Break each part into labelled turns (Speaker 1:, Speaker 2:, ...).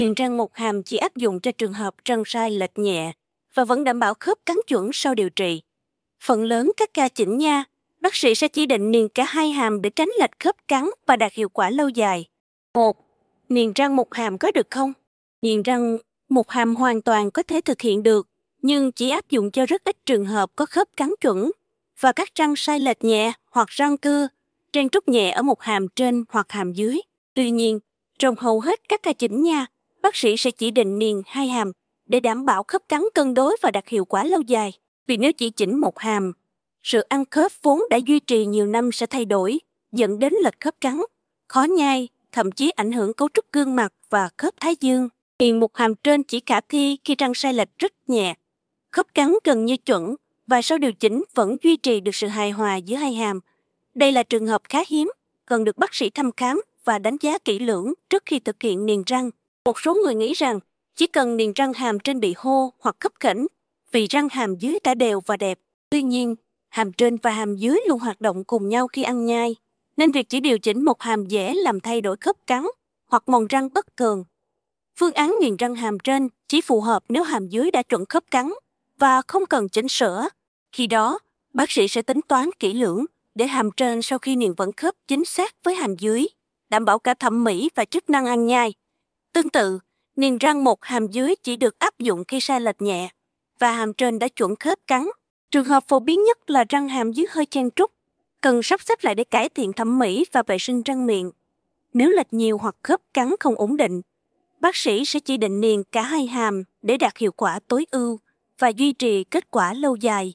Speaker 1: Niềng răng một hàm chỉ áp dụng cho trường hợp răng sai lệch nhẹ và vẫn đảm bảo khớp cắn chuẩn sau điều trị. Phần lớn các ca chỉnh nha, bác sĩ sẽ chỉ định niềng cả hai hàm để tránh lệch khớp cắn và đạt hiệu quả lâu dài. 1. Niềng răng một hàm có được không? Niềng răng một hàm hoàn toàn có thể thực hiện được, nhưng chỉ áp dụng cho rất ít trường hợp có khớp cắn chuẩn và các răng sai lệch nhẹ hoặc răng cưa, chen trúc nhẹ ở một hàm trên hoặc hàm dưới. Tuy nhiên, trong hầu hết các ca chỉnh nha, bác sĩ sẽ chỉ định niềng hai hàm để đảm bảo khớp cắn cân đối và đạt hiệu quả lâu dài. Vì nếu chỉ chỉnh một hàm, sự ăn khớp vốn đã duy trì nhiều năm sẽ thay đổi, dẫn đến lệch khớp cắn, khó nhai, thậm chí ảnh hưởng cấu trúc gương mặt và khớp thái dương. Niềng một hàm trên chỉ khả thi khi răng sai lệch rất nhẹ, khớp cắn gần như chuẩn và sau điều chỉnh vẫn duy trì được sự hài hòa giữa hai hàm. Đây là trường hợp khá hiếm, cần được bác sĩ thăm khám và đánh giá kỹ lưỡng trước khi thực hiện niềng răng. Một số người nghĩ rằng chỉ cần niềng răng hàm trên bị hô hoặc khấp khểnh vì răng hàm dưới đã đều và đẹp. Tuy nhiên, hàm trên và hàm dưới luôn hoạt động cùng nhau khi ăn nhai, nên việc chỉ điều chỉnh một hàm dễ làm thay đổi khớp cắn hoặc mòn răng bất thường. Phương án niềng răng hàm trên chỉ phù hợp nếu hàm dưới đã chuẩn khớp cắn và không cần chỉnh sửa. Khi đó, bác sĩ sẽ tính toán kỹ lưỡng để hàm trên sau khi niềng vẫn khớp chính xác với hàm dưới, đảm bảo cả thẩm mỹ và chức năng ăn nhai. Tương tự, niềng răng một hàm dưới chỉ được áp dụng khi sai lệch nhẹ và hàm trên đã chuẩn khớp cắn. Trường hợp phổ biến nhất là răng hàm dưới hơi chen trúc, cần sắp xếp lại để cải thiện thẩm mỹ và vệ sinh răng miệng. Nếu lệch nhiều hoặc khớp cắn không ổn định, bác sĩ sẽ chỉ định niềng cả hai hàm để đạt hiệu quả tối ưu và duy trì kết quả lâu dài.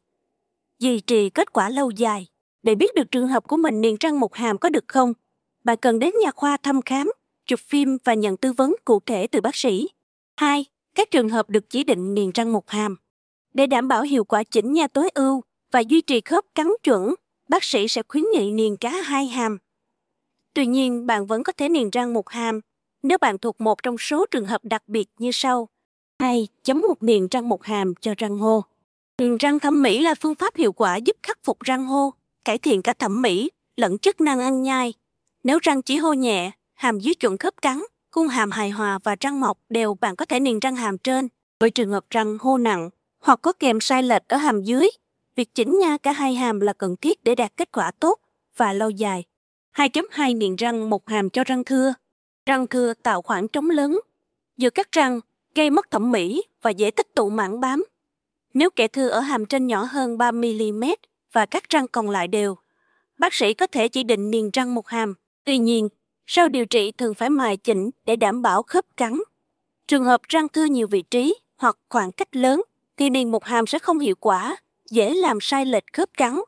Speaker 1: Để biết được trường hợp của mình niềng răng một hàm có được không, bạn cần đến nha khoa thăm khám, chụp phim và nhận tư vấn cụ thể từ bác sĩ. 2. Các trường hợp được chỉ định niềng răng một hàm. Để đảm bảo hiệu quả chỉnh nha tối ưu và duy trì khớp cắn chuẩn, bác sĩ sẽ khuyến nghị niềng cả hai hàm. Tuy nhiên, bạn vẫn có thể niềng răng một hàm nếu bạn thuộc một trong số trường hợp đặc biệt như sau. 2. Chấm một niềng răng một hàm cho răng hô. Niềng răng thẩm mỹ là phương pháp hiệu quả giúp khắc phục răng hô, cải thiện cả thẩm mỹ lẫn chức năng ăn nhai. Nếu răng chỉ hô nhẹ, hàm dưới chuẩn khớp cắn, khuôn hàm hài hòa và răng mọc đều, bạn có thể niềng răng hàm trên. Với trường hợp răng hô nặng hoặc có kèm sai lệch ở hàm dưới, việc chỉnh nha cả hai hàm là cần thiết để đạt kết quả tốt và lâu dài. 2.2 Niềng răng một hàm cho răng thưa. Răng thưa tạo khoảng trống lớn giữa các răng, gây mất thẩm mỹ và dễ tích tụ mảng bám. Nếu kẽ thưa ở hàm trên nhỏ hơn 3mm và các răng còn lại đều, bác sĩ có thể chỉ định niềng răng một hàm. Tuy nhiên, sau điều trị thường phải mài chỉnh để đảm bảo khớp cắn. Trường hợp răng thưa nhiều vị trí hoặc khoảng cách lớn thì niềng một hàm sẽ không hiệu quả, dễ làm sai lệch khớp cắn.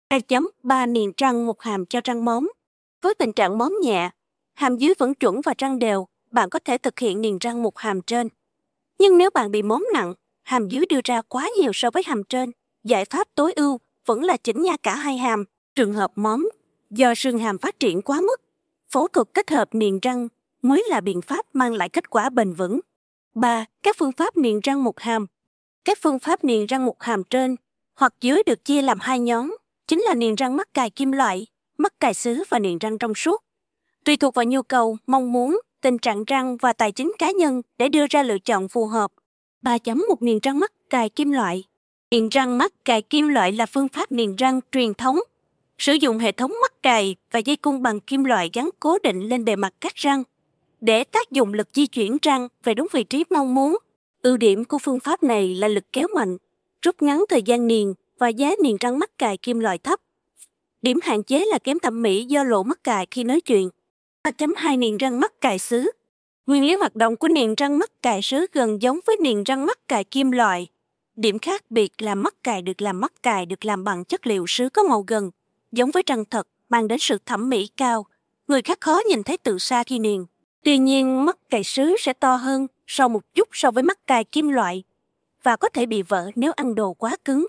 Speaker 1: 2.3 Niềng răng một hàm cho răng móm. Với tình trạng móm nhẹ, hàm dưới vẫn chuẩn và răng đều, bạn có thể thực hiện niềng răng một hàm trên. Nhưng nếu bạn bị móm nặng, hàm dưới đưa ra quá nhiều so với hàm trên, giải pháp tối ưu vẫn là chỉnh nha cả hai hàm. Trường hợp móm do xương hàm phát triển quá mức, phẫu thuật kết hợp niềng răng mới là biện pháp mang lại kết quả bền vững. 3. Các phương pháp niềng răng một hàm. Các phương pháp niềng răng một hàm trên hoặc dưới được chia làm hai nhóm, chính là niềng răng mắc cài kim loại, mắc cài sứ và niềng răng trong suốt. Tùy thuộc vào nhu cầu, mong muốn, tình trạng răng và tài chính cá nhân để đưa ra lựa chọn phù hợp. 3.1 Niềng răng mắc cài kim loại. Niềng răng mắc cài kim loại là phương pháp niềng răng truyền thống, sử dụng hệ thống mắc cài và dây cung bằng kim loại gắn cố định lên bề mặt các răng để tác dụng lực di chuyển răng về đúng vị trí mong muốn. Ưu điểm của phương pháp này là lực kéo mạnh, rút ngắn thời gian niềng và giá niềng răng mắc cài kim loại thấp. Điểm hạn chế là kém thẩm mỹ do lộ mắc cài khi nói chuyện. 3.2 Niềng răng mắc cài sứ. Nguyên lý hoạt động của niềng răng mắc cài sứ gần giống với niềng răng mắc cài kim loại. Điểm khác biệt là mắc cài được làm bằng chất liệu sứ có màu gần, giống với răng thật, mang đến sự thẩm mỹ cao. Người khác khó nhìn thấy từ xa khi niềng. Tuy nhiên, mắc cài sứ sẽ to hơn một chút so với mắc cài kim loại và có thể bị vỡ nếu ăn đồ quá cứng.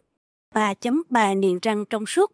Speaker 1: 3.3 Niềng răng trong suốt.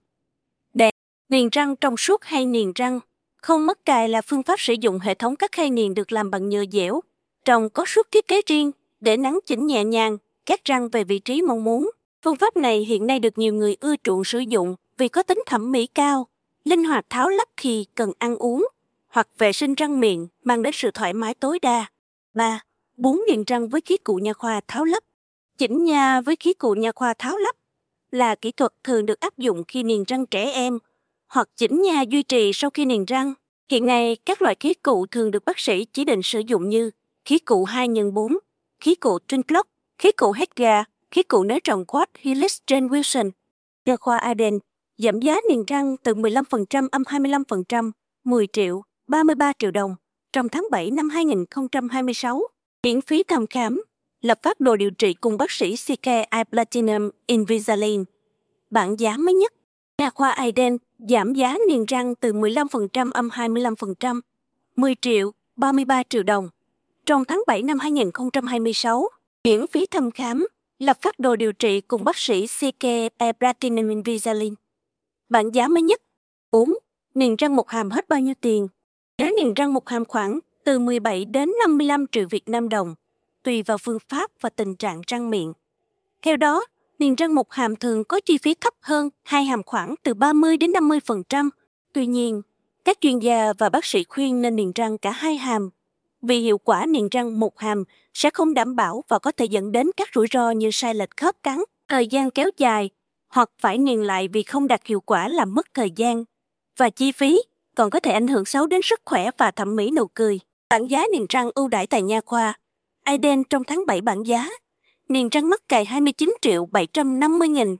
Speaker 1: Niềng răng trong suốt hay niềng răng không mắc cài là phương pháp sử dụng hệ thống các khay niềng được làm bằng nhựa dẻo, trồng có suốt thiết kế riêng để nắn chỉnh nhẹ nhàng các răng về vị trí mong muốn. Phương pháp này hiện nay được nhiều người ưa chuộng sử dụng vì có tính thẩm mỹ cao, linh hoạt tháo lắp khi cần ăn uống hoặc vệ sinh răng miệng, mang đến sự thoải mái tối đa. 3. 4. Niềng răng với khí cụ nha khoa tháo lắp. Chỉnh nha với khí cụ nha khoa tháo lắp là kỹ thuật thường được áp dụng khi niềng răng trẻ em hoặc chỉnh nha duy trì sau khi niềng răng. Hiện nay, các loại khí cụ thường được bác sĩ chỉ định sử dụng như khí cụ 2x4, khí cụ Twin Clock, khí cụ Headgear, khí cụ nới rộng Quad Helix Jane Wilson. Nha khoa Aden giảm giá niềng răng từ 15% âm 25%, 10 triệu, 33 triệu đồng trong tháng 7 năm 2026. Miễn phí thăm khám, lập phác đồ điều trị cùng bác sĩ CK I Platinum Invisalign. Bảng giá mới nhất. Nha khoa Aden giảm giá niềng răng từ 15% âm 25%, 10 triệu, 33 triệu đồng trong tháng 7 năm 2026. Miễn phí thăm khám, lập phác đồ điều trị cùng bác sĩ CK I Platinum Invisalign. Bảng giá mới nhất. 4. Niềng răng một hàm hết bao nhiêu tiền? Giá niềng răng một hàm khoảng từ 17 đến 55 triệu Việt Nam đồng, tùy vào phương pháp và tình trạng răng miệng. Theo đó, niềng răng một hàm thường có chi phí thấp hơn hai hàm khoảng từ 30 đến 50%. Tuy nhiên, các chuyên gia và bác sĩ khuyên nên niềng răng cả hai hàm, vì hiệu quả niềng răng một hàm sẽ không đảm bảo và có thể dẫn đến các rủi ro như sai lệch khớp cắn, thời gian kéo dài, hoặc phải niềng lại vì không đạt hiệu quả làm mất thời gian và chi phí, còn có thể ảnh hưởng xấu đến sức khỏe và thẩm mỹ nụ cười. Bảng giá niềng răng ưu đãi tại nha khoa Aden trong tháng 7. Bảng giá niềng răng mắc cài 29 triệu 750 nghìn,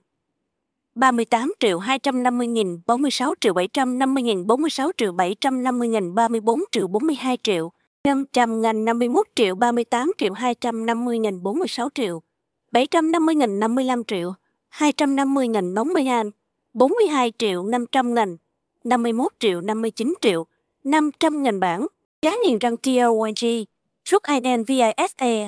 Speaker 1: 38 triệu 250 nghìn, 46 triệu 750 nghìn, 46 triệu 750 nghìn, 34 triệu 42 triệu, 500 nghìn, 51 triệu, 38 triệu 250 nghìn, 46 triệu 750 nghìn, 55 triệu 250 nghìn, 50 nghìn, 42 triệu 500 nghìn, 51 triệu, 59 triệu 500 nghìn. Bảng giá niềng răng TLYG Trúc Aden VISE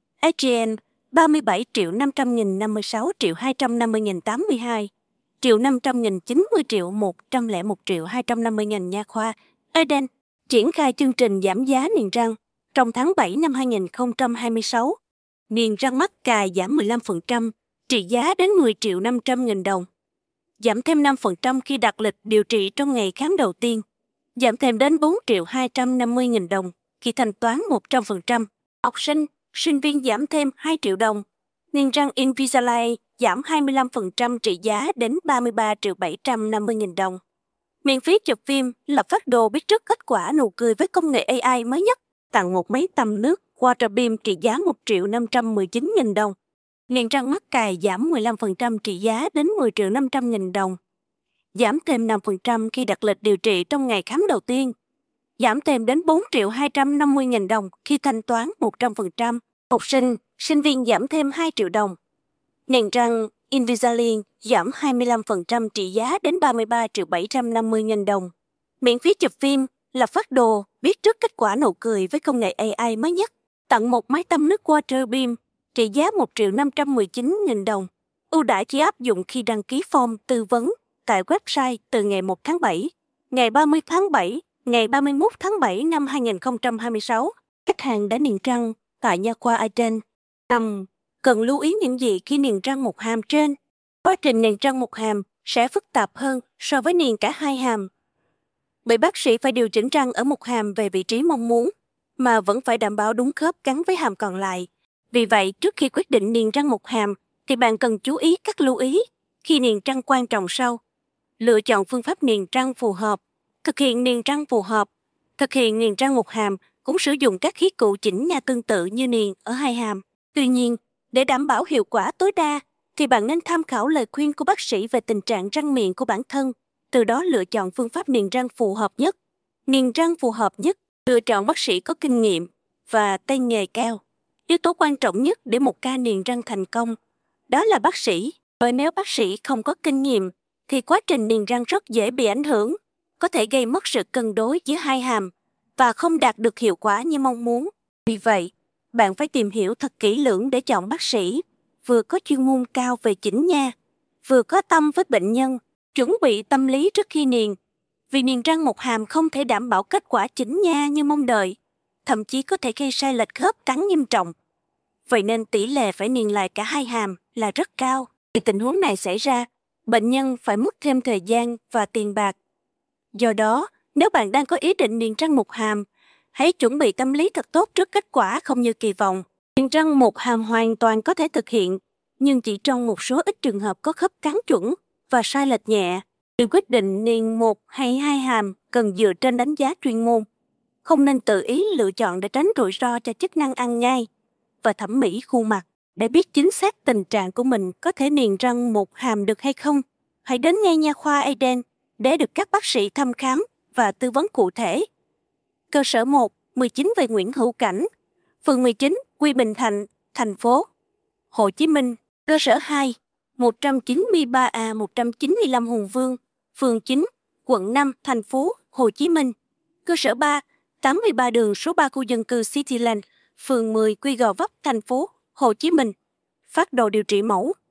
Speaker 1: HGN 37 triệu 500 nghìn, 56 triệu 250 nghìn, 82 triệu 500 nghìn, 90 triệu 101 triệu 250 nghìn. Nha khoa Aden triển khai chương trình giảm giá niềng răng trong tháng 7 năm 2026. Niềng răng mắc cài giảm 15%, trị giá đến 10 triệu 500 nghìn đồng. Giảm thêm 5% khi đặt lịch điều trị trong ngày khám đầu tiên. Giảm thêm đến 4 triệu 250 nghìn đồng khi thanh toán 100%. Học sinh, sinh viên giảm thêm 2 triệu đồng. Niềng răng Invisalign giảm 25%, trị giá đến 33 triệu 750 nghìn đồng. Miễn phí chụp phim, lập phác đồ biết trước kết quả nụ cười với công nghệ AI mới nhất. Tặng một máy tăm nước Waterbeam trị giá 1 triệu 519 nghìn đồng. Niềng răng mắc cài giảm 15%, trị giá đến 10 triệu 500 nghìn đồng. Giảm thêm 5% khi đặt lịch điều trị trong ngày khám đầu tiên. Giảm thêm đến 4 triệu 250 nghìn đồng khi thanh toán 100%. Học sinh, sinh viên giảm thêm 2 triệu đồng. Niềng răng Invisalign giảm 25%, trị giá đến 33 triệu 750 nghìn đồng. Miễn phí chụp phim, lập phác đồ, biết trước kết quả nụ cười với công nghệ AI mới nhất. Tặng một máy tăm nước Waterbeam, trị giá 1 triệu 519 nghìn đồng. Ưu đãi chỉ áp dụng khi đăng ký form tư vấn tại website từ ngày 1 tháng 7, ngày 30 tháng 7, ngày 31 tháng 7 năm 2026. Khách hàng đã niềng răng tại nha khoa Aden. 5. Cần lưu ý những gì khi niềng răng một hàm trên? Quá trình niềng răng một hàm sẽ phức tạp hơn so với niềng cả hai hàm. Bởi bác sĩ phải điều chỉnh răng ở một hàm về vị trí mong muốn, mà vẫn phải đảm bảo đúng khớp cắn với hàm còn lại. Vì vậy, trước khi quyết định niềng răng một hàm, thì bạn cần chú ý các lưu ý khi niềng răng quan trọng sau. Lựa chọn phương pháp niềng răng phù hợp. Thực hiện niềng răng phù hợp. Thực hiện niềng răng một hàm cũng sử dụng các khí cụ chỉnh nha tương tự như niềng ở hai hàm. Tuy nhiên, để đảm bảo hiệu quả tối đa, thì bạn nên tham khảo lời khuyên của bác sĩ về tình trạng răng miệng của bản thân, từ đó lựa chọn phương pháp niềng răng phù hợp nhất. Niềng răng phù hợp nhất, lựa chọn bác sĩ có kinh nghiệm và tay nghề cao. Yếu tố quan trọng nhất để một ca niềng răng thành công, đó là bác sĩ. Bởi nếu bác sĩ không có kinh nghiệm, thì quá trình niềng răng rất dễ bị ảnh hưởng, có thể gây mất sự cân đối giữa hai hàm và không đạt được hiệu quả như mong muốn. Vì vậy, bạn phải tìm hiểu thật kỹ lưỡng để chọn bác sĩ vừa có chuyên môn cao về chỉnh nha, vừa có tâm với bệnh nhân, chuẩn bị tâm lý trước khi niềng. Vì niềng răng một hàm không thể đảm bảo kết quả chỉnh nha như mong đợi, thậm chí có thể gây sai lệch khớp cắn nghiêm trọng. Vậy nên tỷ lệ phải niềng lại cả hai hàm là rất cao. Khi tình huống này xảy ra, bệnh nhân phải mất thêm thời gian và tiền bạc. Do đó, nếu bạn đang có ý định niềng răng một hàm, Hãy chuẩn bị tâm lý thật tốt trước kết quả không như kỳ vọng. Niềng răng một hàm hoàn toàn có thể thực hiện, nhưng chỉ trong một số ít trường hợp có khớp cắn chuẩn và sai lệch nhẹ. Việc quyết định niềng một hay hai hàm cần dựa trên đánh giá chuyên môn. Không nên tự ý lựa chọn để tránh rủi ro cho chức năng ăn nhai và thẩm mỹ khuôn mặt. Để biết chính xác tình trạng của mình có thể niềng răng một hàm được hay không, hãy đến ngay nha khoa Eden để được các bác sĩ thăm khám và tư vấn cụ thể. Cơ sở 1, 19 về Nguyễn Hữu Cảnh, phường 19, Quy Bình Thạnh, thành phố Hồ Chí Minh. Cơ sở 2, 193A 195 Hùng Vương, phường 9, quận 5, thành phố Hồ Chí Minh. Cơ sở 3, 83 đường số 3 khu dân cư Cityland, phường 10, Quy Gò Vấp, thành phố Hồ Chí Minh. Phác đồ điều trị mẫu.